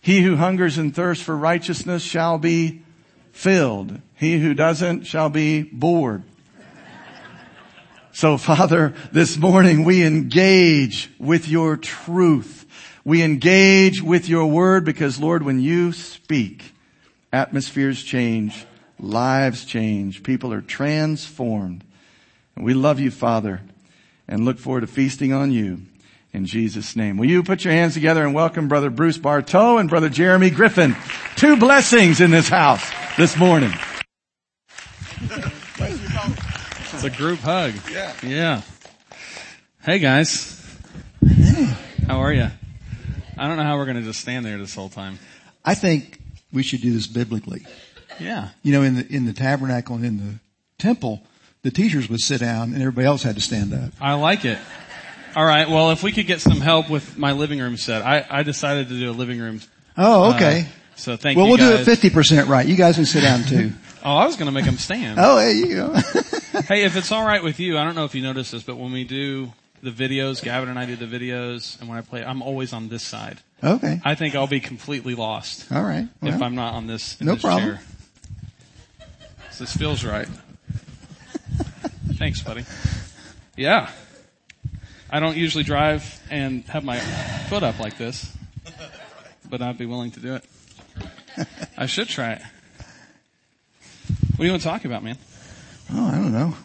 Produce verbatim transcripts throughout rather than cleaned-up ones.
He who hungers and thirsts for righteousness shall be filled. He who doesn't shall be bored. So, Father, this morning we engage with your truth. We engage with your word because, Lord, when you speak, atmospheres change, lives change, people are transformed. And we love you, Father, and look forward to feasting on you in Jesus' name. Will you put your hands together and welcome Brother Bruce Bartow and Brother Jeremy Griffin. Two blessings in this house this morning. It's a group hug. Yeah. Yeah. Hey, guys. How are you? I don't know how we're going to just stand there this whole time. I think we should do this biblically. Yeah. You know, in the in the tabernacle and in the temple, the teachers would sit down and everybody else had to stand up. I like it. All right. Well, if we could get some help with my living room set, I, I decided to do a living room. Oh, okay. Uh, so thank well, you we'll guys. do it fifty percent right. You guys can sit down too. Oh, I was going to make them stand. Oh, there you go. Hey, if it's all right with you, I don't know if you noticed this, but when we do the videos, Gavin and I do the videos, and when I play, I'm always on this side. Okay. I think I'll be completely lost. All right. Well, if I'm not on this, in no this problem. chair. So this feels right. Thanks, buddy. Yeah. I don't usually drive and have my foot up like this, but I'd be willing to do it. I should try it. What do you want to talk about, man? Oh, I don't know.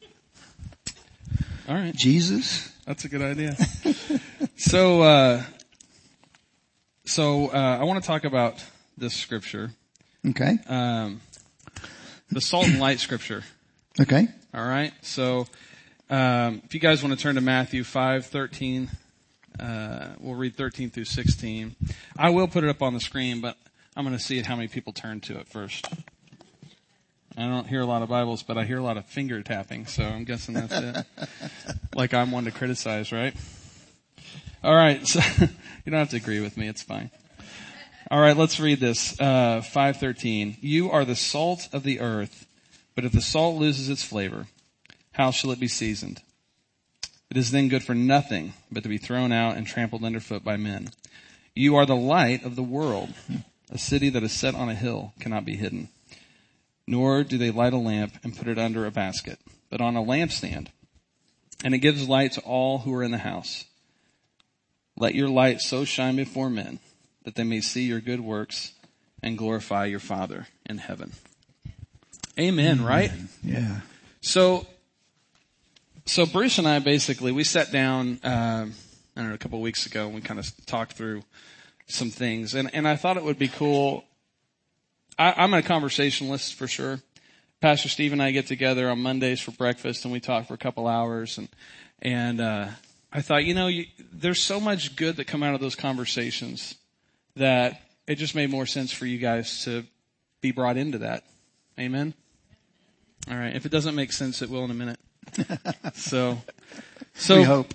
All right. Jesus. That's a good idea. so, uh, so, uh, I want to talk about this scripture. Okay. Um, the salt and light scripture. Okay. All right. So, um, if you guys want to turn to Matthew five thirteen, uh, we'll read thirteen through sixteen. I will put it up on the screen, but I'm going to see how many people turn to it first. I don't hear a lot of Bibles, but I hear a lot of finger tapping, so I'm guessing that's it. Like I'm one to criticize, right? All right. So you don't have to agree with me. It's fine. All right. Let's read this. Uh, five thirteen. You are the salt of the earth, but if the salt loses its flavor, how shall it be seasoned? It is then good for nothing but to be thrown out and trampled underfoot by men. You are the light of the world. A city that is set on a hill cannot be hidden. Nor do they light a lamp and put it under a basket, but on a lampstand. And it gives light to all who are in the house. Let your light so shine before men that they may see your good works and glorify your Father in heaven. Amen, mm-hmm. Right? Yeah. So, so Bruce and I basically, we sat down, um, I don't know, a couple of weeks ago and we kind of talked through some things. And, and I thought it would be cool. I, I'm a conversationalist for sure. Pastor Steve and I get together on Mondays for breakfast and we talk for a couple hours. And, and, uh, I thought, you know, you, there's so much good that come out of those conversations that it just made more sense for you guys to be brought into that. Amen? All right. If it doesn't make sense, it will in a minute. So, so. We hope.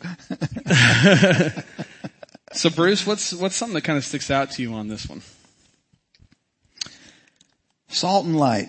So Bruce, what's, what's something that kind of sticks out to you on this one? Salt and light.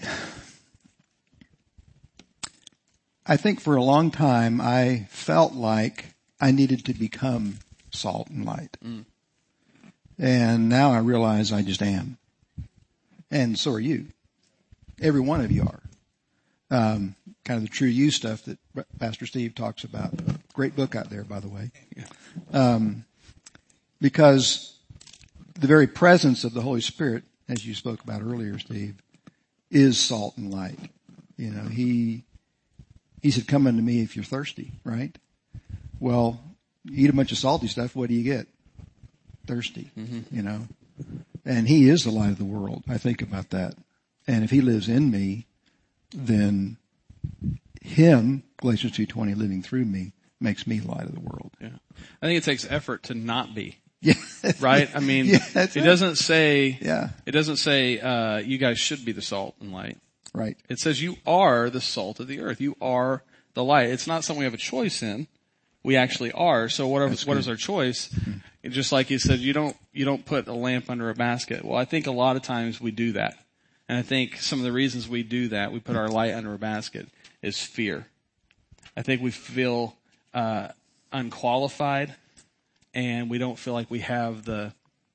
I think for a long time I felt like I needed to become salt and light. Mm. And now I realize I just am. And so are you. Every one of you are. Um, kind of the true you stuff that Pastor Steve talks about. Great book out there, by the way. Um, because the very presence of the Holy Spirit, as you spoke about earlier, Steve, is salt and light. You know, he, he said, come unto me if you're thirsty, right? Well, you eat a bunch of salty stuff, what do you get? Thirsty, mm-hmm. you know. And he is the light of the world. I think about that. And if he lives in me, then him, Galatians two twenty, living through me, makes me the light of the world. Yeah. I think it takes effort to not be. Yeah. Right? I mean, yeah, it right. doesn't say, yeah. it doesn't say, uh, you guys should be the salt and light. Right. It says you are the salt of the earth. You are the light. It's not something we have a choice in. We actually are. So whatever, what is our choice? Mm-hmm. Just like you said, you don't, you don't put a lamp under a basket. Well, I think a lot of times we do that. And I think some of the reasons we do that, we put our light under a basket, is fear. I think we feel, uh, unqualified and we don't feel like we have the,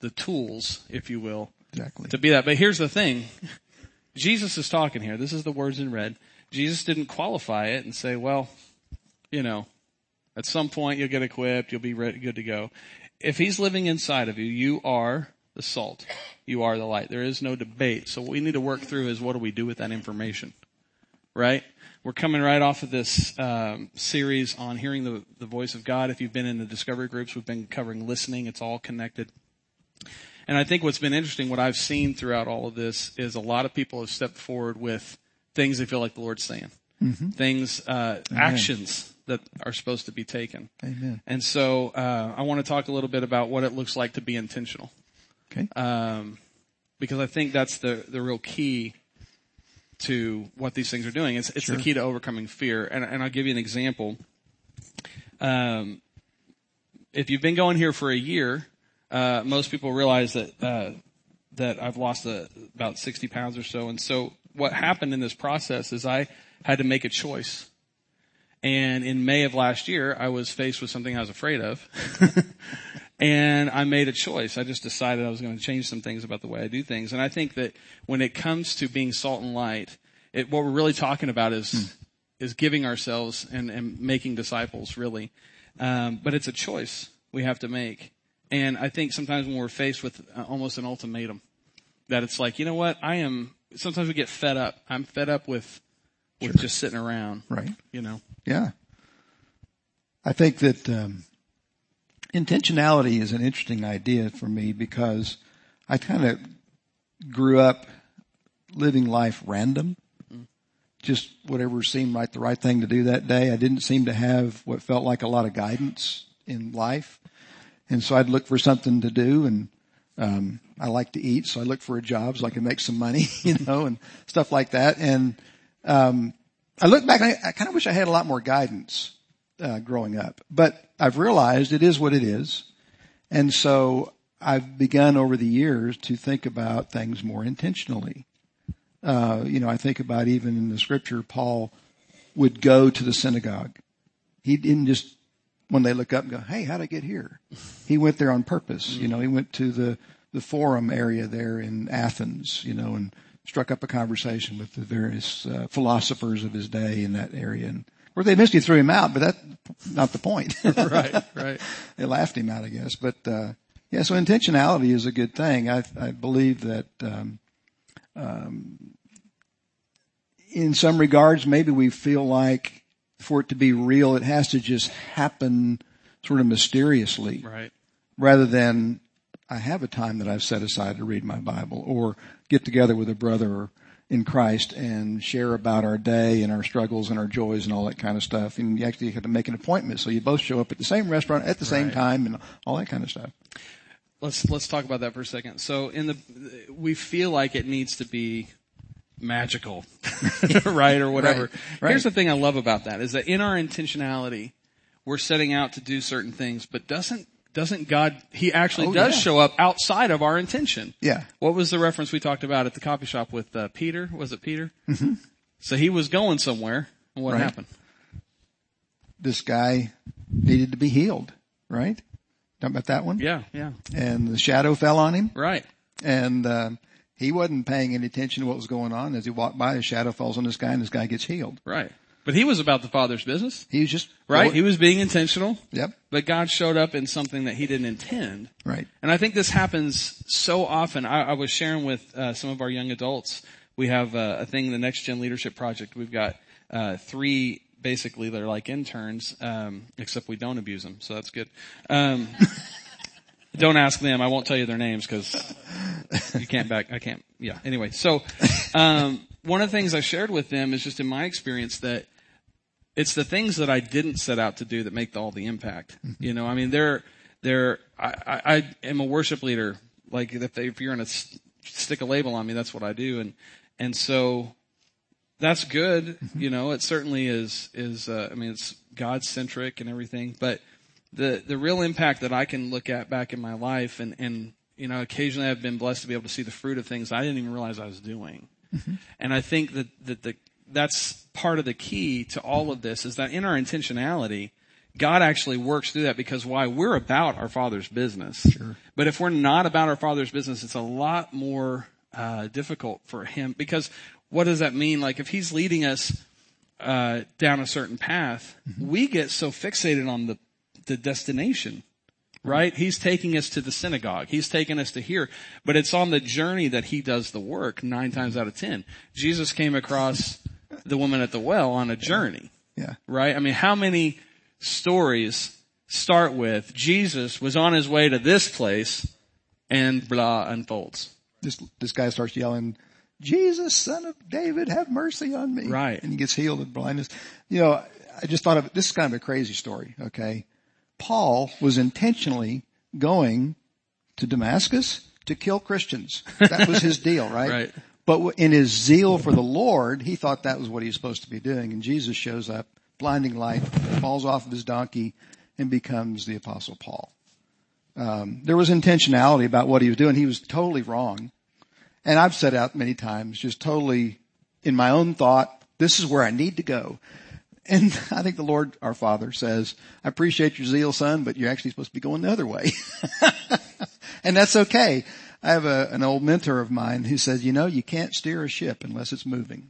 the tools, if you will, Exactly. to be that. But here's the thing. Jesus is talking here. This is the words in red. Jesus didn't qualify it and say, well, you know, at some point you'll get equipped, you'll be ready, good to go. If he's living inside of you, you are the salt. You are the light. There is no debate. So what we need to work through is what do we do with that information, right? We're coming right off of this um, series on hearing the, the voice of God. If you've been in the discovery groups, we've been covering listening. It's all connected. And I think what's been interesting, what I've seen throughout all of this, is a lot of people have stepped forward with things they feel like the Lord's saying. Mm-hmm. Things, uh, actions that are supposed to be taken. Amen. And so uh, I want to talk a little bit about what it looks like to be intentional. Okay. Um, because I think that's the, the real key to what these things are doing. It's, it's Sure. the key to overcoming fear. And, and I'll give you an example. Um, if you've been going here for a year, uh, most people realize that, uh, that I've lost uh, about sixty pounds or so. And so what happened in this process is I had to make a choice. And in May of last year, I was faced with something I was afraid of. And I made a choice. I just decided I was going to change some things about the way I do things. And I think that when it comes to being salt and light, it, what we're really talking about is mm. is giving ourselves and, and making disciples, really. Um, but it's a choice we have to make. And I think sometimes when we're faced with uh, almost an ultimatum, that it's like, you know what, I am, sometimes we get fed up. I'm fed up with, with Sure. just sitting around. Right. You know? Yeah. I think that um, intentionality is an interesting idea for me because I kind of grew up living life random. Mm. Just whatever seemed like the right thing to do that day. I didn't seem to have what felt like a lot of guidance in life. And so I'd look for something to do, and um I like to eat, so I looked for a job so I could make some money, you know, and stuff like that. And um I look back and I, I kind of wish I had a lot more guidance uh growing up. But I've realized it is what it is. And so I've begun over the years to think about things more intentionally. Uh, you know, I think about even in the scripture, Paul would go to the synagogue. He didn't just, when they look up and go, hey, how'd I get here? He went there on purpose. You know, he went to the, the forum area there in Athens, you know, and struck up a conversation with the various uh, philosophers of his day in that area. And of course, they eventually threw him out, but that's not the point. Right, right. They laughed him out, I guess. But, uh, yeah, so intentionality is a good thing. I, I believe that, um, um, in some regards, maybe we feel like for it to be real, it has to just happen sort of mysteriously. Right. Rather than I have a time that I've set aside to read my Bible or get together with a brother in Christ and share about our day and our struggles and our joys and all that kind of stuff. And you actually have to make an appointment. So you both show up at the same restaurant at the same Right. time and all that kind of stuff. Let's, let's talk about that for a second. So in the, we feel like it needs to be magical, right? Or whatever. Right, right. Here's the thing I love about that is that in our intentionality, we're setting out to do certain things, but doesn't, doesn't God, He actually Oh, does yeah. show up outside of our intention. Yeah. What was the reference we talked about at the coffee shop with uh, Peter? Was it Peter? Mm-hmm. So he was going somewhere, and what Right. happened? This guy needed to be healed, right? Talking about that one? Yeah, yeah. And the shadow fell on him. Right. And um, he wasn't paying any attention to what was going on. As he walked by, the shadow falls on this guy, and this guy gets healed. Right. But he was about the Father's business. He was just Right? Well, He was being intentional. Yep. But God showed up in something that he didn't intend. Right. And I think this happens so often. I, I was sharing with uh, some of our young adults. We have uh, a thing, the Next Gen Leadership Project. We've got uh, three, basically, that are like interns, um, except we don't abuse them, so that's good. Um, don't ask them. I won't tell you their names because you can't back. I can't. Yeah. Anyway, so um, one of the things I shared with them is just in my experience that it's the things that I didn't set out to do that make all the impact. Mm-hmm. You know, I mean, they're, they're, I, I, I am a worship leader. Like if, they, if you're going to st- stick a label on me, that's what I do. And, and so that's good. Mm-hmm. You know, it certainly is, is, uh, I mean, it's God centric and everything, but the, the real impact that I can look at back in my life and, and, you know, occasionally I've been blessed to be able to see the fruit of things I didn't even realize I was doing. Mm-hmm. And I think that, that the, that's part of the key to all of this is that in our intentionality, God actually works through that because why? We're about our Father's business. Sure. But if we're not about our Father's business, it's a lot more uh difficult for him, because what does that mean? Like if he's leading us uh down a certain path, mm-hmm. we get so fixated on the the destination, right? He's taking us to the synagogue. He's taking us to here, but it's on the journey that he does the work nine times out of ten. Jesus came across the woman at the well on a journey. Yeah. Right? I mean, how many stories start with Jesus was on his way to this place and blah unfolds? This, this guy starts yelling, Jesus, son of David, have mercy on me. Right. And he gets healed of blindness. You know, I just thought of, this is kind of a crazy story, okay? Paul was intentionally going to Damascus to kill Christians. That was his deal, right? Right. But in his zeal for the Lord, he thought that was what he was supposed to be doing. And Jesus shows up, blinding light, falls off of his donkey, and becomes the Apostle Paul. Um, there was intentionality about what he was doing. He was totally wrong. And I've said out many times, just totally in my own thought, this is where I need to go. And I think the Lord, our Father, says, I appreciate your zeal, son, but you're actually supposed to be going the other way. And that's okay. I have a, an old mentor of mine who says, you know, you can't steer a ship unless it's moving.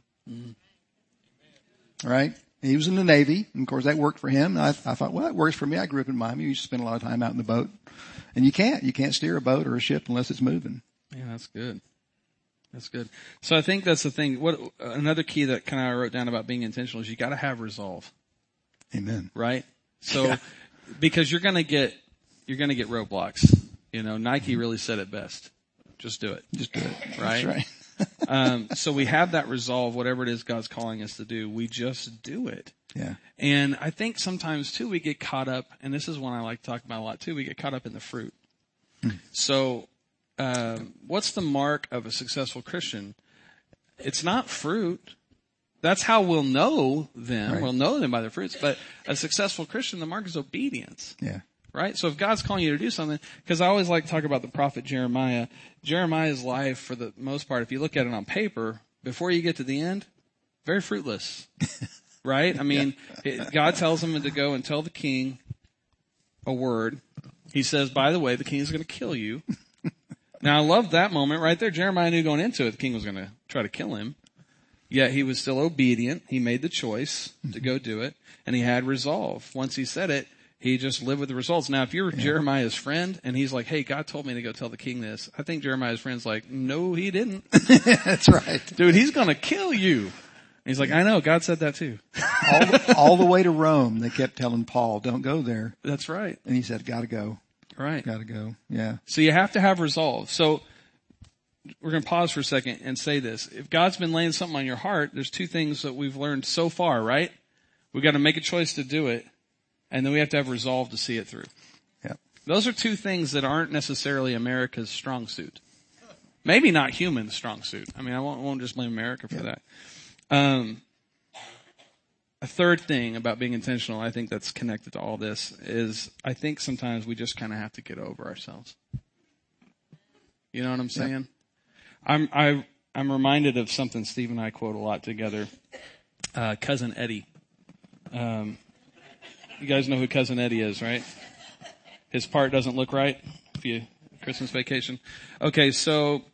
Mm-hmm. Right? He was in the Navy, and of course that worked for him. I, I thought, well, that works for me. I grew up in Miami. We used to spend a lot of time out in the boat. And you can't. You can't steer a boat or a ship unless it's moving. Yeah, that's good. That's good. So I think that's the thing. What another key that kind of I wrote down about being intentional is you got to have resolve. Amen. Right? So Yeah. because you're going to get you're going to get roadblocks. You know, Nike really said it best. Just do it. Just do it. Right? That's right. um, so we have that resolve, whatever it is God's calling us to do, we just do it. Yeah. And I think sometimes too we get caught up, and this is one I like to talk about a lot too, we get caught up in the fruit. Hmm. So um, what's the mark of a successful Christian? It's not fruit. That's how we'll know them. Right. We'll know them by their fruits. But a successful Christian, the mark is obedience. Yeah. Right? So if God's calling you to do something, because I always like to talk about the prophet Jeremiah. Jeremiah's life, for the most part, if you look at it on paper, before you get to the end, very fruitless. Right? I mean, yeah. it, God tells him to go and tell the king a word. He says, by the way, the king is going to kill you. Now, I love that moment right there. Jeremiah knew going into it the king was going to try to kill him. Yet he was still obedient. He made the choice to go do it, and he had resolve. Once he said it, he just lived with the results. Now, if you're yeah. Jeremiah's friend and he's like, hey, God told me to go tell the king this, I think Jeremiah's friend's like, no, he didn't. That's right. Dude, he's going to kill you. And he's like, I know, God said that too. all, the, all the way to Rome, they kept telling Paul, don't go there. That's right. And he said, gotta go. Right. Gotta go. Yeah. So you have to have resolve. So we're going to pause for a second and say this. If God's been laying something on your heart, there's two things that we've learned so far, right? We've got to make a choice to do it. And then we have to have resolve to see it through. Yeah. Those are two things that aren't necessarily America's strong suit. Maybe not human strong suit. I mean, I won't, won't just blame America for yeah. that. Um, a third thing about being intentional, I think that's connected to all this, is I think sometimes we just kind of have to get over ourselves. You know what I'm saying? Yeah. I'm I, I'm reminded of something Steve and I quote a lot together. Uh, Cousin Eddie. Um, You guys know who Cousin Eddie is, right? His part doesn't look right. If you Christmas Vacation. Okay, so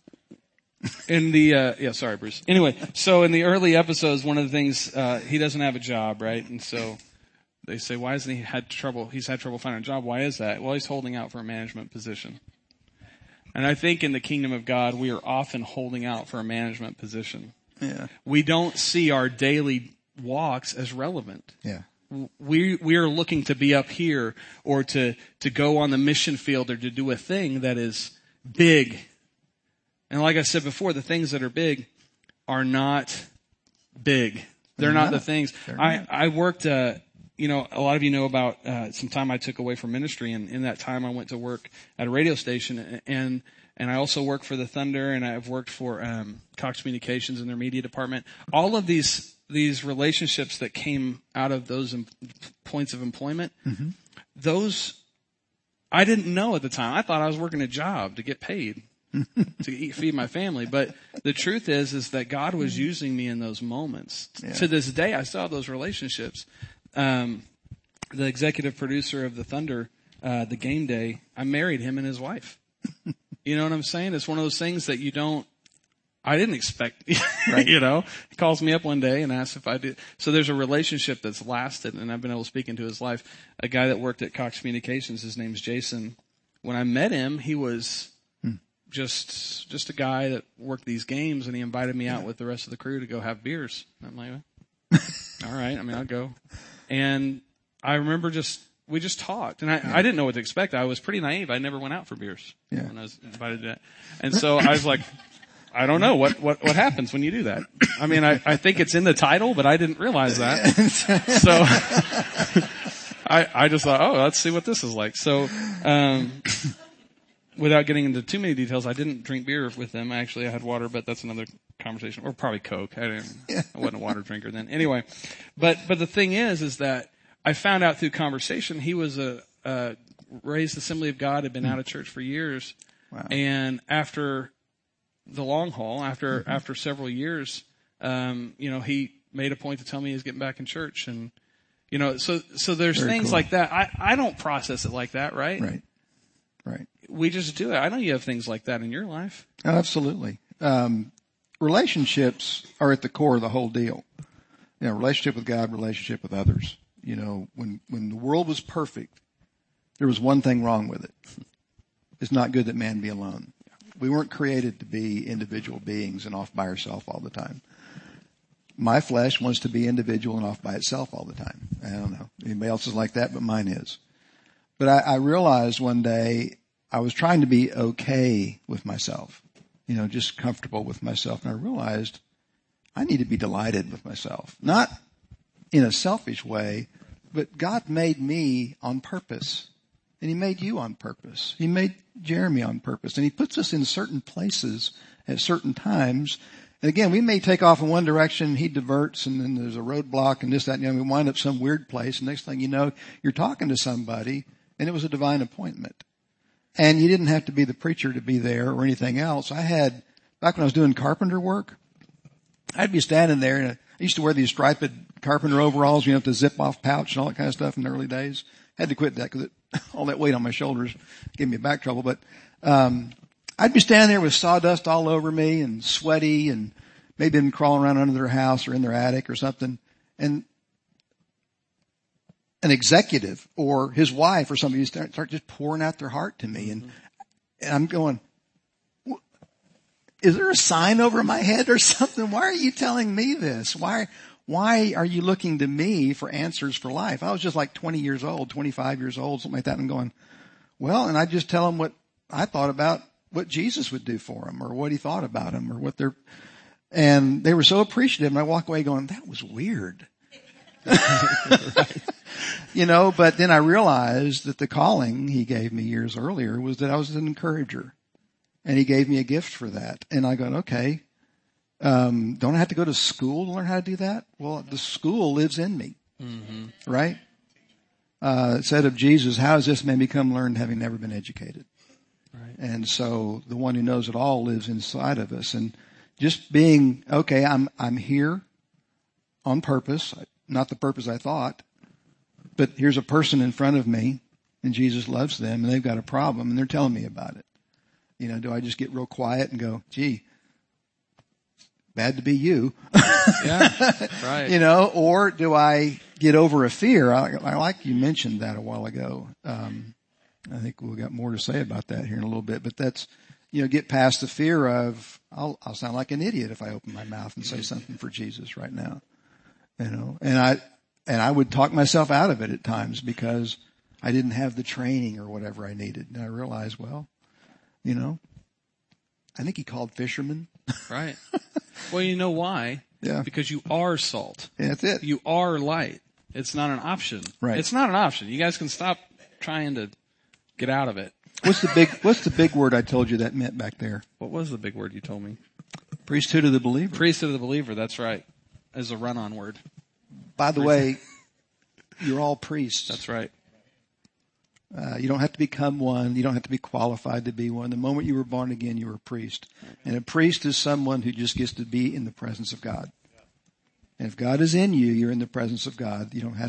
in the uh yeah, sorry, Bruce. Anyway, so in the early episodes, one of the things uh he doesn't have a job, right? And so they say, why hasn't he had trouble? He's had trouble finding a job. Why is that? Well, he's holding out for a management position. And I think in the kingdom of God, we are often holding out for a management position. Yeah. We don't see our daily walks as relevant. Yeah. We we are looking to be up here or to to go on the mission field or to do a thing that is big. And like I said before, the things that are big are not big. They're not the things. I I worked. Uh, you know, a lot of you know about uh, some time I took away from ministry, and in that time I went to work at a radio station, and and I also worked for the Thunder, and I've worked for um, Cox Communications in their media department. All of these. These relationships that came out of those em- points of employment, mm-hmm. those I didn't know at the time. I thought I was working a job to get paid to eat, feed my family. But the truth is, is that God was using me in those moments. Yeah. To this day, I still have those relationships. Um, the executive producer of the Thunder, uh, the game day, I married him and his wife. You know what I'm saying? It's one of those things that you don't, I didn't expect, Right. you know, he calls me up one day and asks if I do. So there's a relationship that's lasted, and I've been able to speak into his life. A guy that worked at Cox Communications, his name's Jason. When I met him, he was hmm. just, just a guy that worked these games, and he invited me out with the rest of the crew to go have beers. And I'm like, all right, I mean, I'll go. And I remember just, we just talked, and I, yeah. I didn't know what to expect. I was pretty naive. I never went out for beers yeah. when I was invited to that. And so I was like, I don't know what, what, what happens when you do that. I mean, I, I think it's in the title, but I didn't realize that. So I, I just thought, oh, let's see what this is like. So, um, without getting into too many details, I didn't drink beer with them. Actually, I had water, but that's another conversation, or probably Coke. I didn't, I wasn't a water drinker then. Anyway, but, but the thing is, is that I found out through conversation, he was a, a raised Assembly of God, had been out of church for years. Wow. And after the long haul, after, mm-hmm. after several years, um, you know, he made a point to tell me he's getting back in church. And, you know, so, so there's Very things cool. like that. I, I don't process it like that, right? Right. Right. We just do it. I know you have things like that in your life. Oh, absolutely. Um, relationships are at the core of the whole deal. You know, relationship with God, relationship with others. You know, when, when the world was perfect, there was one thing wrong with it. It's not good that man be alone. We weren't created to be individual beings and off by ourselves all the time. My flesh wants to be individual and off by itself all the time. I don't know. Anybody else is like that, but mine is. But I, I realized one day I was trying to be okay with myself, you know, just comfortable with myself. And I realized I need to be delighted with myself, not in a selfish way, but God made me on purpose. And he made you on purpose. He made Jeremy on purpose. And he puts us in certain places at certain times. And again, we may take off in one direction, he diverts, and then there's a roadblock and this, that, and the other. We wind up some weird place. And next thing you know, you're talking to somebody, and it was a divine appointment. And you didn't have to be the preacher to be there or anything else. I had, back when I was doing carpenter work, I'd be standing there, and I used to wear these striped carpenter overalls, you know, with the zip-off pouch and all that kind of stuff in the early days. Had to quit that because all that weight on my shoulders gave me back trouble. But um I'd be standing there with sawdust all over me and sweaty, and maybe been crawling around under their house or in their attic or something. And an executive or his wife or somebody start, start just pouring out their heart to me. And, and I'm going, is there a sign over my head or something? Why are you telling me this? Why Why are you looking to me for answers for life? I was just like twenty years old, twenty-five years old, something like that. And going, well, and I just tell them what I thought about what Jesus would do for them, or what he thought about them, or what they're, and they were so appreciative. And I walk away going, that was weird. You know, but then I realized that the calling he gave me years earlier was that I was an encourager, and he gave me a gift for that. And I go, okay. Um, don't I have to go to school to learn how to do that? Well, the school lives in me, mm-hmm. right? Uh, it said of Jesus, how has this man become learned having never been educated? Right. And so the one who knows it all lives inside of us. And just being, okay, I'm, I'm here on purpose, not the purpose I thought, but here's a person in front of me, and Jesus loves them, and they've got a problem, and they're telling me about it. You know, do I just get real quiet and go, gee, bad to be you. Yeah, right. You know, or do I get over a fear? I, I like you mentioned that a while ago. Um, I think we've got more to say about that here in a little bit, but that's, you know, get past the fear of, I'll, I'll sound like an idiot if I open my mouth and say something for Jesus right now. You know, and I, and I would talk myself out of it at times because I didn't have the training or whatever I needed. And I realized, well, you know, I think he called fishermen. Right. Well, you know why? Yeah. Because you are salt. Yeah, that's it. You are light. It's not an option. Right. It's not an option. You guys can stop trying to get out of it. What's the big, what's the big word I told you that meant back there? What was the big word you told me? Priesthood of the believer. Priesthood of the believer. That's right. As a run-on word. By the way, you're all priests. That's right. Uh, you don't have to become one. You don't have to be qualified to be one. The moment you were born again, you were a priest. And a priest is someone who just gets to be in the presence of God. And if God is in you, you're in the presence of God. You don't have to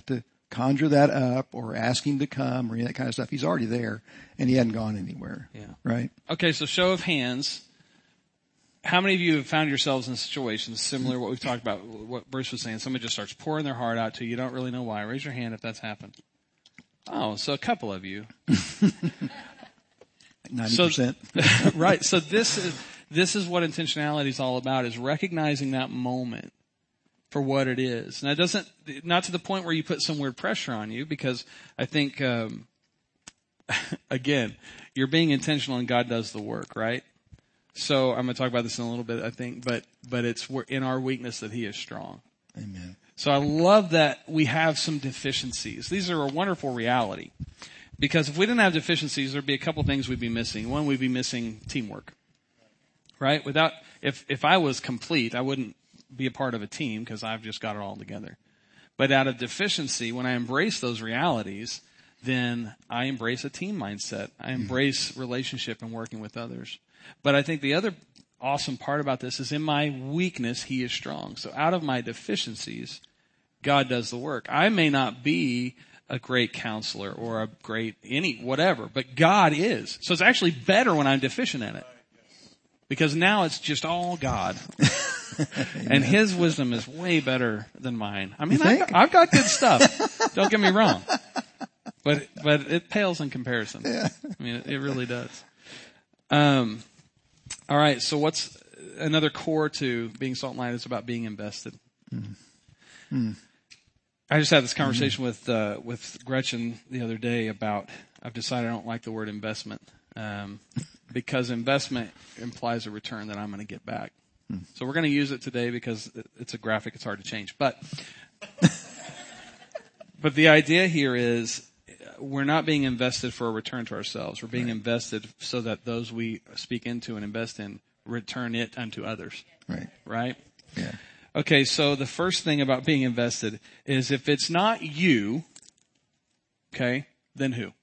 conjure that up or ask him to come or any of that kind of stuff. He's already there and he hadn't gone anywhere. Yeah. Right? Okay, so show of hands. How many of you have found yourselves in situations similar to what we've talked about, what Bruce was saying? Somebody just starts pouring their heart out to you. You don't really know why. Raise your hand if that's happened. Oh, so a couple of you. ninety percent. So, right. So this is, this is what intentionality is all about, is recognizing that moment for what it is. Now, it doesn't, not to the point where you put some weird pressure on you, because I think, um, again, you're being intentional and God does the work, right? So I'm going to talk about this in a little bit, I think, but, but it's in our weakness that he is strong. Amen. So I love that we have some deficiencies. These are a wonderful reality, because if we didn't have deficiencies, there'd be a couple things we'd be missing. One, we'd be missing teamwork, right? Without, if, if I was complete, I wouldn't be a part of a team because I've just got it all together. But out of deficiency, when I embrace those realities, then I embrace a team mindset. I embrace relationship and working with others. But I think the other awesome part about this is in my weakness, he is strong. So out of my deficiencies, God does the work. I may not be a great counselor or a great any, whatever, but God is. So it's actually better when I'm deficient in it. Because now it's just all God. And his wisdom is way better than mine. I mean, I've got, I've got good stuff. Don't get me wrong. But, but it pales in comparison. Yeah. I mean, it, it really does. Um, all right. So what's another core to being salt and light is about being invested. Mm. Mm. I just had this conversation mm. with, uh, with Gretchen the other day about, I've decided I don't like the word investment. Um, because investment implies a return that I'm going to get back. Hmm. So we're going to use it today because it's a graphic. It's hard to change. But, but the idea here is we're not being invested for a return to ourselves. We're being right. invested so that those we speak into and invest in return it unto others. Right. Right? Yeah. Okay. So the first thing about being invested is if it's not you, okay, then who?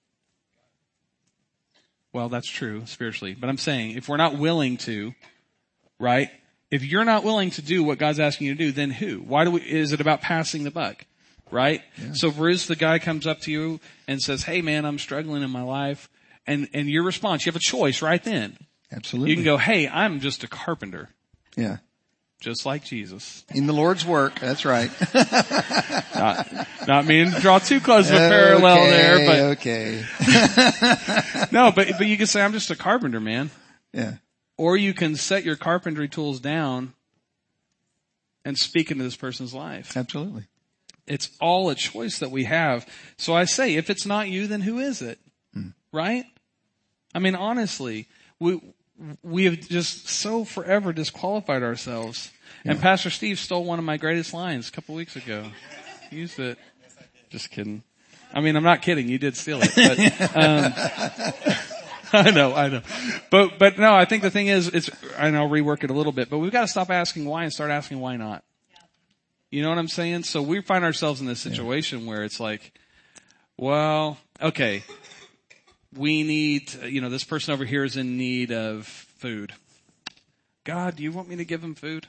Well, that's true spiritually, but I'm saying if we're not willing to, right? If you're not willing to do what God's asking you to do, then who? Why do we, is it about passing the buck, right? Yeah. So Bruce, the guy comes up to you and says, hey man, I'm struggling in my life. And, and your response, you have a choice right then. Absolutely. You can go, hey, I'm just a carpenter. Yeah. Just like Jesus. In the Lord's work. That's right. not, not meaning to draw too close of a parallel okay, there, but. Okay. No, but, but you can say, I'm just a carpenter, man. Yeah. Or you can set your carpentry tools down and speak into this person's life. Absolutely. It's all a choice that we have. So I say, if it's not you, then who is it? Hmm. Right? I mean, honestly, we, we have just so forever disqualified ourselves. Yeah. And Pastor Steve stole one of my greatest lines a couple weeks ago. He used it. Just kidding. I mean, I'm not kidding. You did steal it. But, um, I know, I know. But, but no, I think the thing is, it's, and I'll rework it a little bit, but we've got to stop asking why and start asking why not. You know what I'm saying? So we find ourselves in this situation where it's like, well, okay, we need, you know, this person over here is in need of food. God, do you want me to give him food?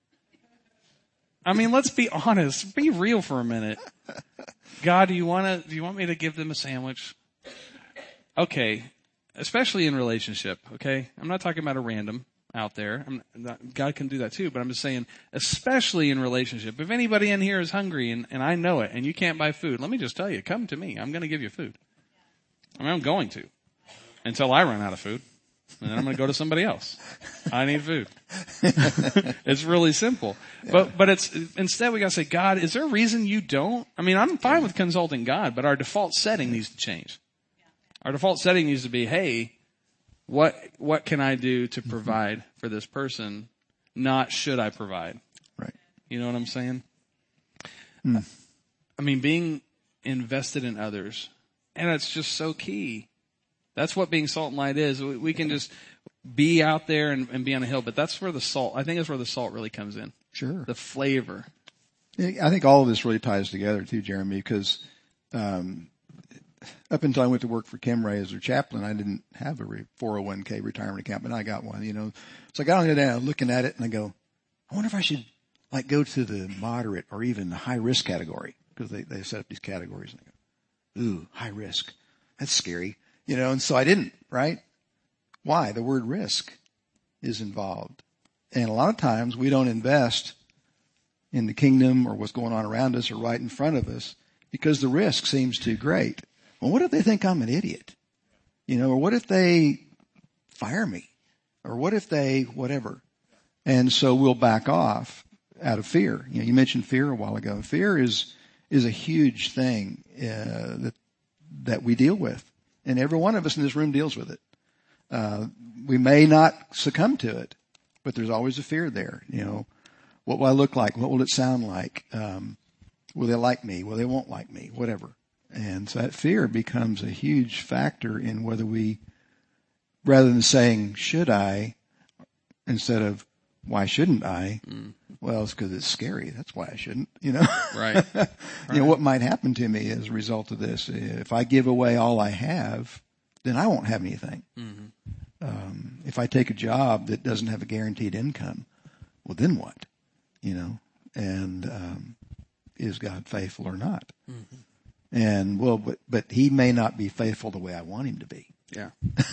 I mean, let's be honest. Be real for a minute. God, do you want to, do you want me to give them a sandwich? Okay. Especially in relationship. Okay. I'm not talking about a random out there. I'm not, God can do that too, but I'm just saying, especially in relationship. If anybody in here is hungry and, and I know it and you can't buy food, let me just tell you, come to me. I'm going to give you food. I mean, I'm going to until I run out of food. And then I'm going to go to somebody else. I need food. It's really simple. Yeah. But, but it's, instead we got to say, God, is there a reason you don't? I mean, I'm fine with consulting God, but our default setting needs to change. Our default setting needs to be, hey, what, what can I do to provide for this person? Not should I provide? Right. You know what I'm saying? Mm. I mean, being invested in others. And it's just so key. That's what being salt and light is. We, we can just be out there and, and be on a hill, but that's where the salt, I think that's where the salt really comes in. Sure. The flavor. I think all of this really ties together too, Jeremy, because, um, up until I went to work for Chemray as their chaplain, I didn't have a four oh one k retirement account, but I got one, you know. So I got on there looking at it and I go, I wonder if I should like go to the moderate or even the high risk category. because they, they set up these categories and they go, ooh, high risk. That's scary. You know, and so I didn't, right? Why? The word risk is involved. And a lot of times we don't invest in the kingdom or what's going on around us or right in front of us because the risk seems too great. Well, what if they think I'm an idiot? You know, or what if they fire me? Or what if they whatever? And so we'll back off out of fear. You know, you mentioned fear a while ago. Fear is is a huge thing uh, that that we deal with, and every one of us in this room deals with it. Uh, we may not succumb to it, but there's always a fear there. You know, what will I look like? What will it sound like? Um, will they like me? Well, they won't like me. Whatever. And so that fear becomes a huge factor in whether we, rather than saying, should I, instead of, why shouldn't I? Mm. Well, it's because it's scary. That's why I shouldn't, you know. Right. right. You know, what might happen to me as a result of this? If I give away all I have, then I won't have anything. Mm-hmm. Um, if I take a job that doesn't have a guaranteed income, well, then what? You know, and um, is God faithful or not? Mm-hmm. And well, but, but he may not be faithful the way I want him to be. Yeah.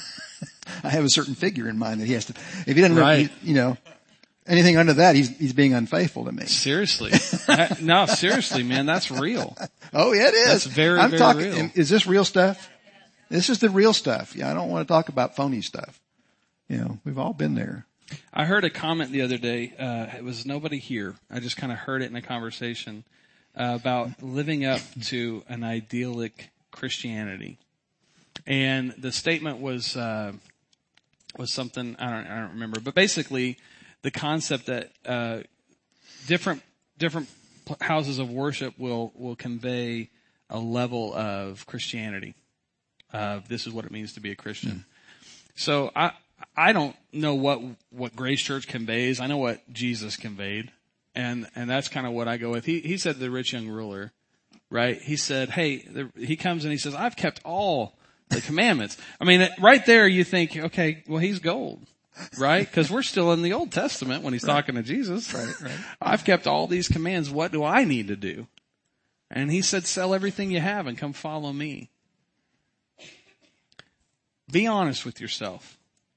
I have a certain figure in mind that he has to, if he doesn't, right. know, you know, anything under that, he's, he's being unfaithful to me. Seriously. No, seriously, man, that's real. Oh, yeah, it is. That's very, I'm very talking, real. Is this real stuff? This is the real stuff. Yeah, I don't want to talk about phony stuff. You know, we've all been there. I heard a comment the other day. Uh, it was nobody here. I just kind of heard it in a conversation uh, about living up to an idyllic Christianity. And the statement was, uh, was something, I don't, I don't remember, but basically the concept that, uh, different, different houses of worship will, will convey a level of Christianity. Uh, this is what it means to be a Christian. Mm. So I, I don't know what, what Grace Church conveys. I know what Jesus conveyed. And, and that's kind of what I go with. He, he said to the rich young ruler, right? He said, hey, the, he comes and he says, I've kept all the commandments. I mean, right there you think, okay, well, he's gold, right? Because we're still in the Old Testament when he's right. talking to Jesus. Right, right. I've kept all these commands. What do I need to do? And he said, sell everything you have and come follow me. Be honest with yourself.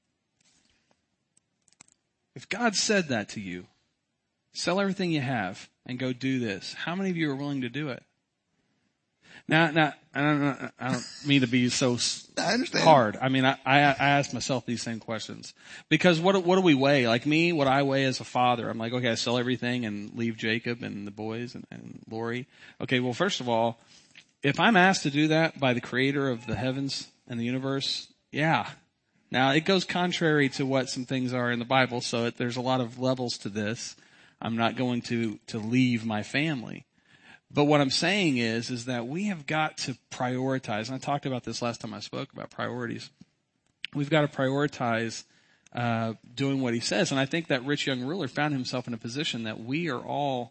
If God said that to you, sell everything you have and go do this, how many of you are willing to do it? Now, now, I don't, I don't mean to be so I understand. hard. I mean, I, I, I ask myself these same questions because what, what do we weigh? Like me, what I weigh as a father, I'm like, okay, I sell everything and leave Jacob and the boys and, and Lori. Okay, well, first of all, if I'm asked to do that by the creator of the heavens and the universe, yeah. Now, it goes contrary to what some things are in the Bible, so it, there's a lot of levels to this. I'm not going to, to leave my family. But what I'm saying is, is that we have got to prioritize, and I talked about this last time I spoke about priorities. We've got to prioritize uh, doing what he says. And I think that rich young ruler found himself in a position that we are all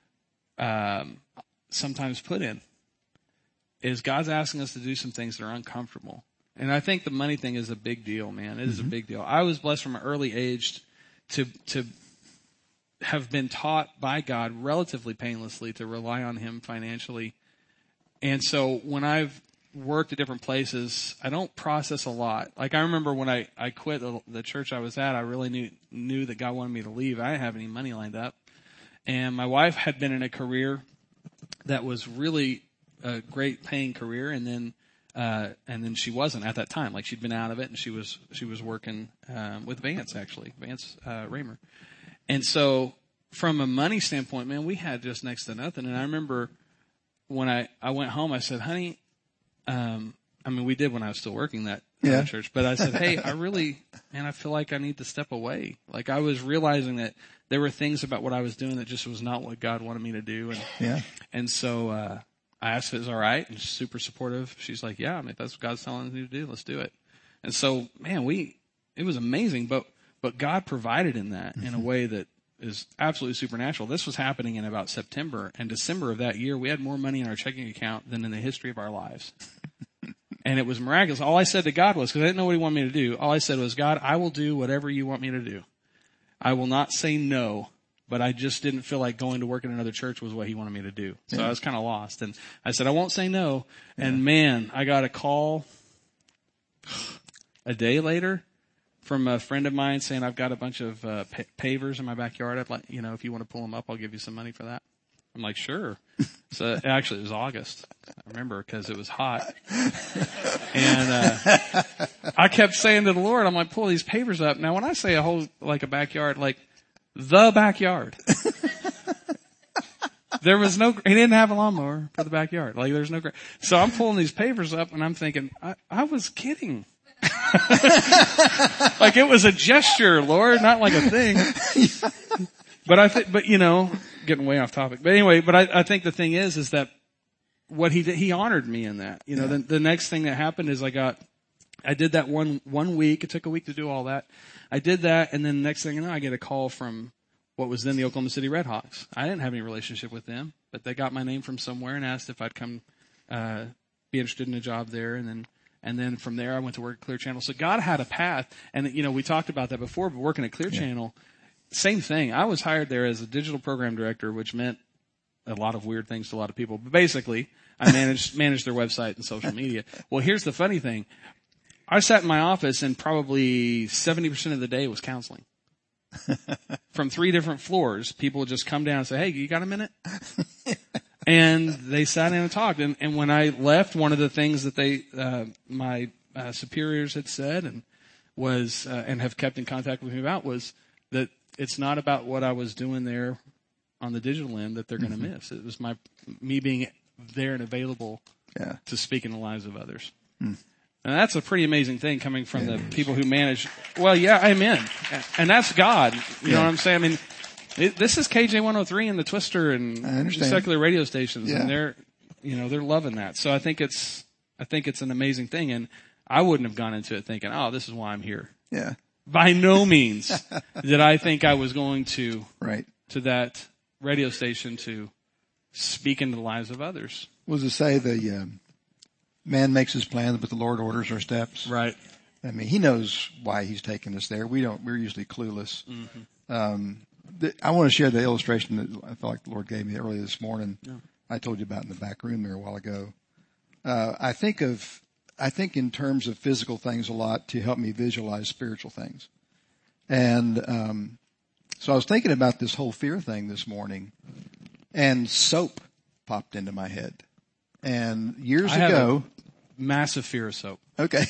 um, sometimes put in, is God's asking us to do some things that are uncomfortable. And I think the money thing is a big deal, man. It mm-hmm. is a big deal. I was blessed from an early age to to have been taught by God relatively painlessly to rely on him financially. And so when I've worked at different places, I don't process a lot. Like I remember when I, I quit the, the church I was at, I really knew, knew that God wanted me to leave. I didn't have any money lined up. And my wife had been in a career that was really a great paying career. And then, uh, and then she wasn't at that time. Like she'd been out of it and she was, she was working, um, with Vance actually, Vance, uh, Raymer. And so from a money standpoint, man, we had just next to nothing. And I remember when I, I went home, I said, honey, um, I mean, we did when I was still working that yeah. church, but I said, hey, I really, man, I feel like I need to step away. Like I was realizing that there were things about what I was doing that just was not what God wanted me to do. And, yeah. and so, uh, I asked if it was all right and she's super supportive. She's like, yeah, I mean, if that's what God's telling me to do, let's do it. And so, man, we, it was amazing, but, but God provided in that mm-hmm. in a way that is absolutely supernatural. This was happening in about September and December of that year. We had more money in our checking account than in the history of our lives. And it was miraculous. All I said to God was, because I didn't know what he wanted me to do, all I said was, God, I will do whatever you want me to do. I will not say no but I just didn't feel like going to work in another church was what he wanted me to do. So Yeah. I was kind of lost. And I said, I won't say no. And man, I got a call a day later from a friend of mine saying, I've got a bunch of uh, pa- pavers in my backyard. I'd like, you know, if you want to pull them up, I'll give you some money for that. I'm like, sure. So actually it was August. I remember because it was hot. And, uh, I kept saying to the Lord, I'm like, pull these pavers up. Now when I say a whole, like a backyard, like the backyard, there was no, he didn't have a lawnmower for the backyard. Like there's no, so I'm pulling these pavers up and I'm thinking, I, I was kidding. Like it was a gesture, Lord, not like a thing. But I think, but you know, getting way off topic. But anyway, but I, I think the thing is, is that what he did, he honored me in that. You know, yeah. the, the next thing that happened is I got, I did that one, one week. It took a week to do all that. I did that. And then the next thing you know, I get a call from what was then the Oklahoma City Redhawks. I didn't have any relationship with them, but they got my name from somewhere and asked if I'd come, uh, be interested in a job there. And then, and then from there I went to work at Clear Channel. So God had a path. And you know, we talked about that before, but working at Clear yeah. Channel, same thing. I was hired there as a digital program director, which meant a lot of weird things to a lot of people. But basically, I managed managed their website and social media. Well, here's the funny thing. I sat in my office and probably seventy percent of the day was counseling. From three different floors, people would just come down and say, hey, you got a minute? And they sat in and talked. And, and when I left, one of the things that they, uh, my uh, superiors had said and was, uh, and have kept in contact with me about was that it's not about what I was doing there on the digital end that they're going to mm-hmm. miss. It was my, me being there and available yeah. to speak in the lives of others. Mm. And that's a pretty amazing thing coming from yeah. the people who manage. Well, yeah, amen. And that's God. You yeah. know what I'm saying? I mean, it, this is K J one oh three and the Twister and secular radio stations. Yeah. And they're, you know, they're loving that. So I think it's, I think it's an amazing thing. And I wouldn't have gone into it thinking, oh, this is why I'm here. Yeah. By no means did I think I was going to, right. to that radio station to speak into the lives of others. What does it say? The um, man makes his plans, but the Lord orders our steps. Right. I mean, he knows why he's taking us there. We don't, we're usually clueless. Mm-hmm. Um, the, I want to share the illustration that I felt like the Lord gave me earlier this morning. Yeah. I told you about in the back room there a while ago. Uh, I think of, I think in terms of physical things a lot to help me visualize spiritual things. And, um, so I was thinking about this whole fear thing this morning and soap popped into my head. And years I ago. Have a massive fear of soap. Okay.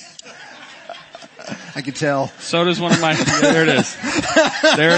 I can tell. So does one of my, yeah, there it is. There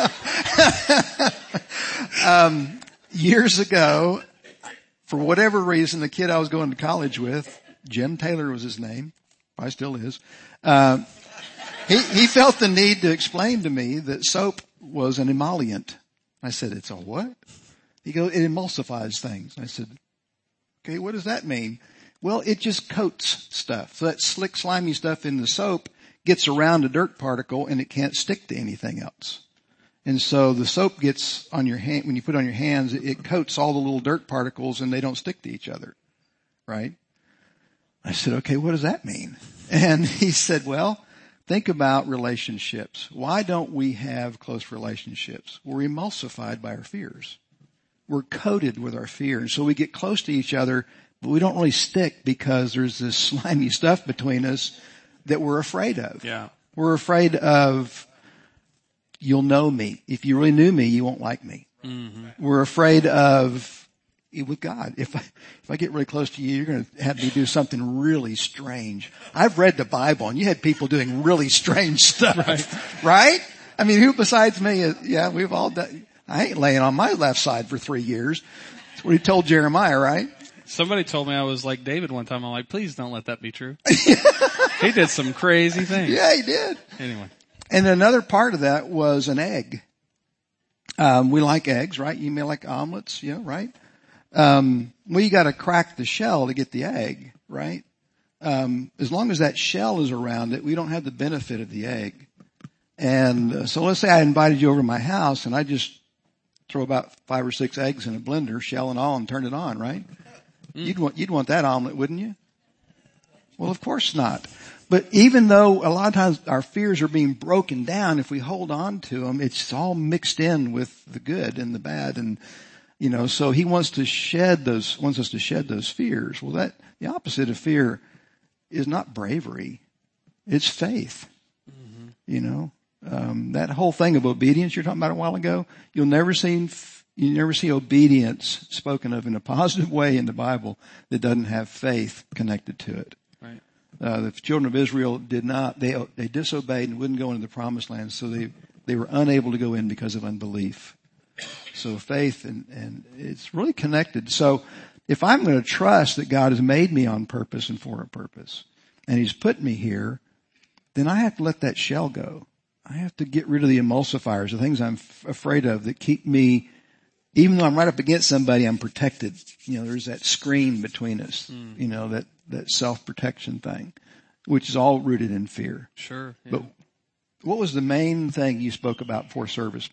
it is. um, years ago, for whatever reason, the kid I was going to college with, Jim Taylor was his name, probably still is, uh, he, he felt the need to explain to me that soap was an emollient. I said, it's a what? He goes, it emulsifies things. I said, okay, what does that mean? Well, it just coats stuff. So that slick, slimy stuff in the soap gets around a dirt particle and it can't stick to anything else. And so the soap gets on your hand, when you put it on your hands, it, it coats all the little dirt particles and they don't stick to each other. Right? I said, okay, what does that mean? And he said, well, think about relationships. Why don't we have close relationships? We're emulsified by our fears. We're coated with our fear. And so we get close to each other, but we don't really stick because there's this slimy stuff between us that we're afraid of. Yeah. We're afraid of, you'll know me. If you really knew me, you won't like me. Mm-hmm. We're afraid of, with God, if I, if I get really close to you, you're going to have me do something really strange. I've read the Bible and you had people doing really strange stuff. Right. Right? I mean, who besides me is, yeah, we've all done, I ain't laying on my left side for three years. That's what he told Jeremiah, right? Somebody told me I was like David one time. I'm like, please don't let that be true. He did some crazy things. Yeah, he did. Anyway. And another part of that was an egg. Um, we like eggs, right? You may like omelets, yeah, right? Um, well, you gotta crack the shell to get the egg, right? Um, as long as that shell is around it, we don't have the benefit of the egg. And uh, so let's say I invited you over to my house and I just throw about five or six eggs in a blender, shell and all, and turn it on, right? Mm. You'd want, you'd want that omelet, wouldn't you? Well, of course not. But even though a lot of times our fears are being broken down, if we hold on to them, it's all mixed in with the good and the bad. And, you know, so he wants to shed those, wants us to shed those fears. Well, that, the opposite of fear is not bravery. It's faith. Mm-hmm. You know, um, that whole thing of obedience you're talking about a while ago, you'll never see, you never see obedience spoken of in a positive way in the Bible that doesn't have faith connected to it. Right. Uh, the children of Israel did not, they, they disobeyed and wouldn't go into the promised land, so they, they were unable to go in because of unbelief. So faith and, and it's really connected. So if I'm going to trust that God has made me on purpose and for a purpose, and he's put me here, then I have to let that shell go. I have to get rid of the emulsifiers, the things I'm f- afraid of that keep me, even though I'm right up against somebody, I'm protected. You know, there's that screen between us, mm. you know, that, that self-protection thing, which is all rooted in fear. Sure. Yeah. But what was the main thing you spoke about for service,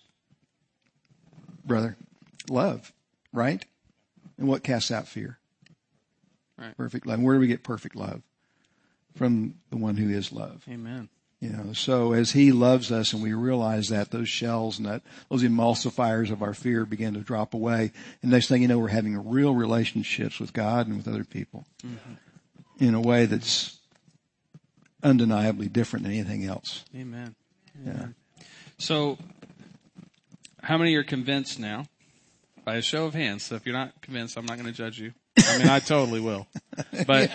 brother? Love, right? And what casts out fear? Right. Perfect love. Where do we get perfect love? From the one who is love. Amen. You know, so as he loves us and we realize that, those shells and that, those emulsifiers of our fear begin to drop away. And next thing you know, we're having real relationships with God and with other people mm-hmm. in a way that's undeniably different than anything else. Amen. Amen. Yeah. So, how many are convinced now? By a show of hands. So if you're not convinced, I'm not going to judge you. I mean, I totally will. But,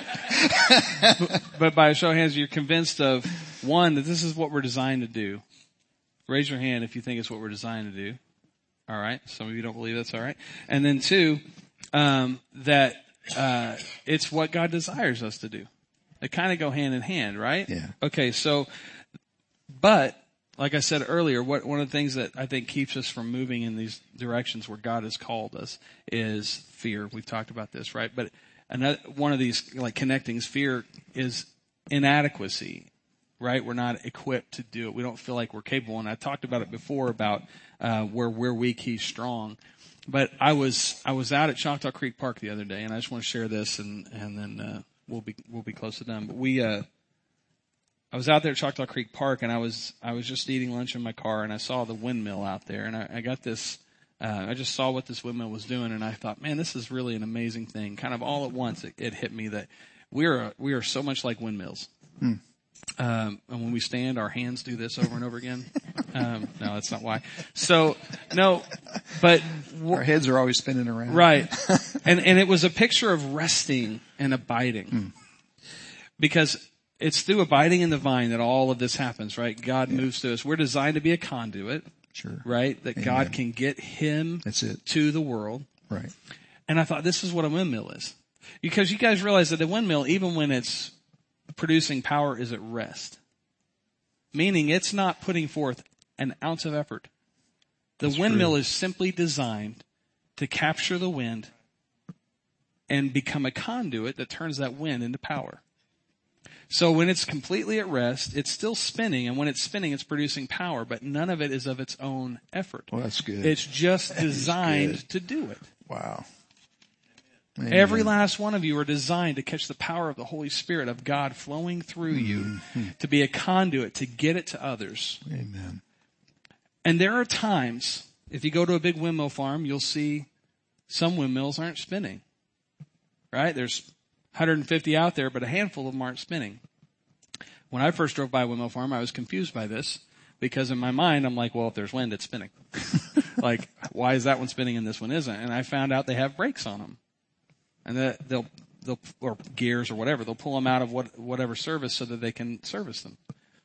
but by a show of hands, you're convinced of, one, that this is what we're designed to do. Raise your hand if you think it's what we're designed to do. All right. Some of you don't believe that's all right. And then two, um, that, uh, it's what God desires us to do. They kind of go hand in hand, right? Yeah. Okay. So, but, like I said earlier, what, one of the things that I think keeps us from moving in these directions where God has called us is fear. We've talked about this, right? But another, one of these, like connectings, fear is inadequacy, right? We're not equipped to do it. We don't feel like we're capable. And I talked about it before about, uh, where we're weak, he's strong. But I was, I was out at Choctaw Creek Park the other day, and I just want to share this and, and then, uh, we'll be, we'll be close to done. But we, uh, I was out there at Choctaw Creek Park, and I was I was just eating lunch in my car, and I saw the windmill out there, and I, I got this. Uh, I just saw what this windmill was doing, and I thought, man, this is really an amazing thing. Kind of all at once, it, it hit me that we are we are so much like windmills. Hmm. Um, and when we stand, our hands do this over and over again. Um, no, that's not why. So no, but our heads are always spinning around, right? And and it was a picture of resting and abiding, hmm. because it's through abiding in the vine that all of this happens, right? God yeah. moves to us. We're designed to be a conduit, sure, right? That Amen. God can get him That's it. to the world, right? And I thought this is what a windmill is, because you guys realize that the windmill, even when it's producing power, is at rest, meaning it's not putting forth an ounce of effort. The That's windmill true. Is simply designed to capture the wind and become a conduit that turns that wind into power. So when it's completely at rest, it's still spinning, and when it's spinning, it's producing power, but none of it is of its own effort. Well, that's good. It's just designed to do it. Wow. Amen. Every last one of you are designed to catch the power of the Holy Spirit of God flowing through you, mm-hmm. to be a conduit, to get it to others. Amen. And there are times, if you go to a big windmill farm, you'll see some windmills aren't spinning. Right? There's one hundred fifty out there, but a handful of them aren't spinning. When I first drove by a windmill farm, I was confused by this, because in my mind, I'm like, well, if there's wind, it's spinning. Like, why is that one spinning and this one isn't? And I found out they have brakes on them. And that they'll, they'll, or gears or whatever, they'll pull them out of what, whatever service so that they can service them.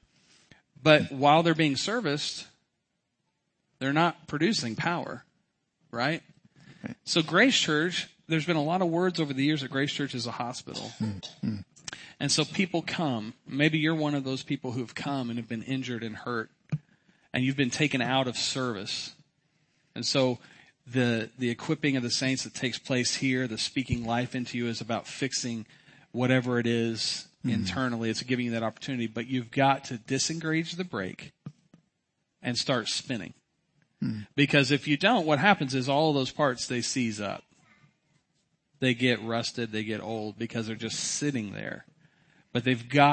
But while they're being serviced, they're not producing power, right? So Grace Church, there's been a lot of words over the years that Grace Church is a hospital. Mm-hmm. And so people come. Maybe you're one of those people who've come and have been injured and hurt, and you've been taken out of service. And so the the equipping of the saints that takes place here, the speaking life into you, is about fixing whatever it is mm-hmm. internally. It's giving you that opportunity. But you've got to disengage the brake and start spinning. Mm-hmm. Because if you don't, what happens is all of those parts, they seize up. They get rusted, they get old because they're just sitting there. But they've got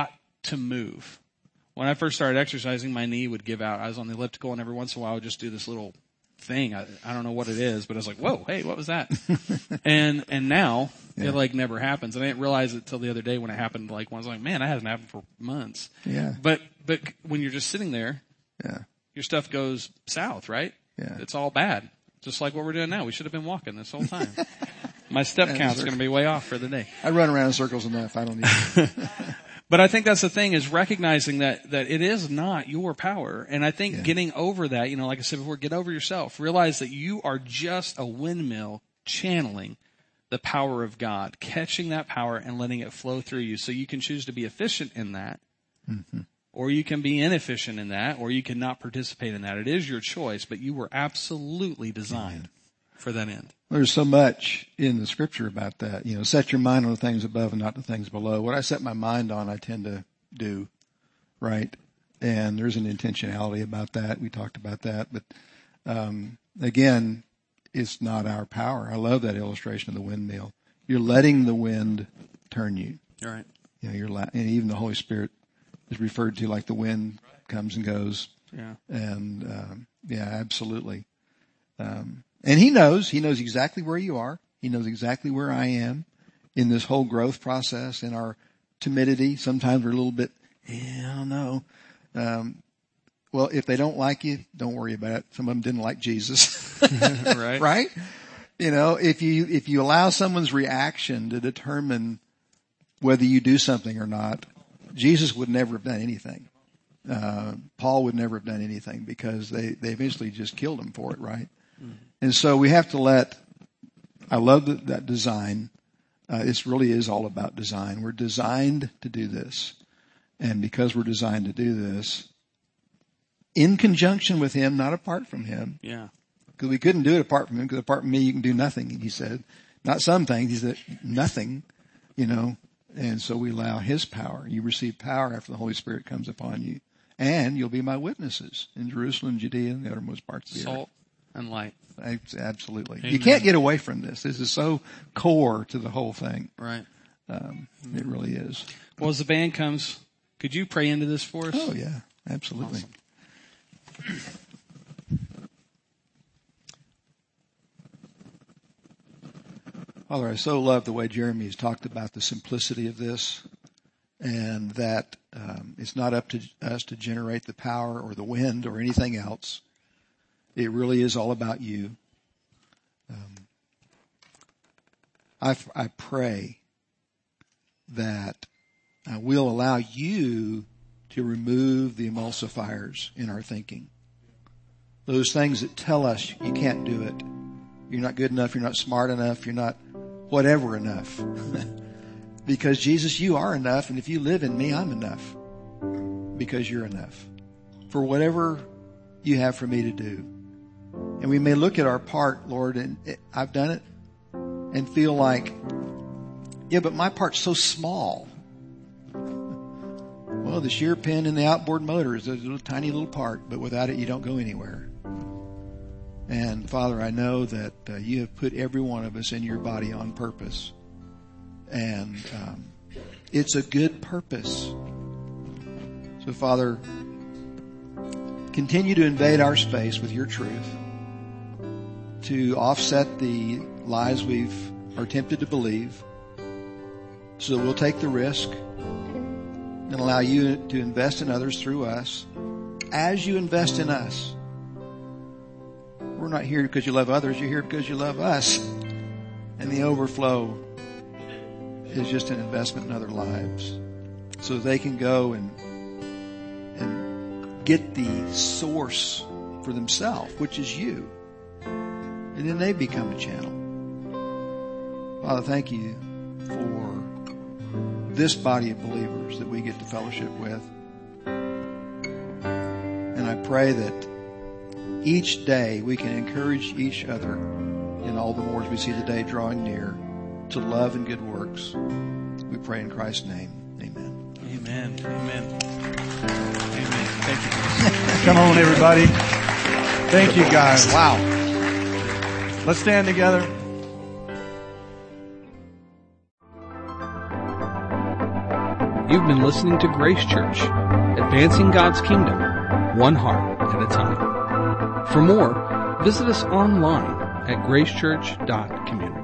to move. When I first started exercising, my knee would give out. I was on the elliptical, and every once in a while I would just do this little thing. I, I don't know what it is, but I was like, whoa, hey, what was that? and and now yeah. it like never happens. And I didn't realize it till the other day when it happened. Like, when I was like, man, that hasn't happened for months. Yeah. But but when you're just sitting there, yeah, your stuff goes south, right? Yeah. It's all bad. Just like what we're doing now. We should have been walking this whole time. My step count's going to be way off for the day. I run around in circles enough. I don't need But I think that's the thing, is recognizing that, that it is not your power. And I think yeah. getting over that, you know, like I said before, get over yourself. Realize that you are just a windmill channeling the power of God, catching that power and letting it flow through you. So you can choose to be efficient in that, mm-hmm. or you can be inefficient in that, or you can not participate in that. It is your choice, but you were absolutely designed mm-hmm. for that end. There's so much in the scripture about that. You know, set your mind on the things above and not the things below. What I set my mind on, I tend to do, right? And there's an intentionality about that. We talked about that. But, um, again, it's not our power. I love that illustration of the windmill. You're letting the wind turn you. You're right. You know, you're la- and even the Holy Spirit is referred to like the wind comes and goes. Yeah. And, um, yeah, absolutely. Um, And he knows, he knows exactly where you are. He knows exactly where I am in this whole growth process, in our timidity. Sometimes we're a little bit, yeah, I don't know. Um, well, if they don't like you, don't worry about it. Some of them didn't like Jesus. Right. Right? You know, if you, if you allow someone's reaction to determine whether you do something or not, Jesus would never have done anything. Uh, Paul would never have done anything because they, they eventually just killed him for it, right? Mm-hmm. And so we have to let, I love that, that design. Uh, this really is all about design. We're designed to do this. And because we're designed to do this, in conjunction with him, not apart from him. Yeah. Because we couldn't do it apart from him, because apart from me, you can do nothing, he said. Not some things, he said nothing, you know. And so we allow his power. You receive power after the Holy Spirit comes upon you. And you'll be my witnesses in Jerusalem, Judea, and the uttermost parts of the earth. Salt and light. Absolutely. Amen. You can't get away from this. This is so core to the whole thing. Right. Um, it really is. Well, as the band comes, could you pray into this for us? Oh, yeah. Absolutely. Awesome. Father, I so love the way Jeremy has talked about the simplicity of this, and that um, it's not up to us to generate the power or the wind or anything else. It really is all about you. Um, I, I pray that uh, we'll allow you to remove the emulsifiers in our thinking. Those things that tell us you can't do it. You're not good enough. You're not smart enough. You're not whatever enough. Because Jesus, you are enough. And if you live in me, I'm enough. Because you're enough. For whatever you have for me to do. And we may look at our part, Lord, and it, I've done it, and feel like, yeah, but my part's so small. Well, the shear pin and the outboard motor is a little tiny little part, but without it, you don't go anywhere. And Father, I know that uh, you have put every one of us in your body on purpose. And um, it's a good purpose. So Father, continue to invade our space with your truth to offset the lies we've are tempted to believe, so that we'll take the risk and allow you to invest in others through us as you invest in us. We're not here because you love others. You're here because you love us. And the overflow is just an investment in other lives, so they can go and and get the source for themselves, which is you. And then they become a channel. Father, thank you for this body of believers that we get to fellowship with. And I pray that each day we can encourage each other, and all the more as we see the day drawing near, to love and good works. We pray in Christ's name. Amen. Amen. Amen. Amen. Thank you. Come on, everybody. Thank you, guys. Wow. Let's stand together. You've been listening to Grace Church, advancing God's kingdom, one heart at a time. For more, visit us online at gracechurch dot community.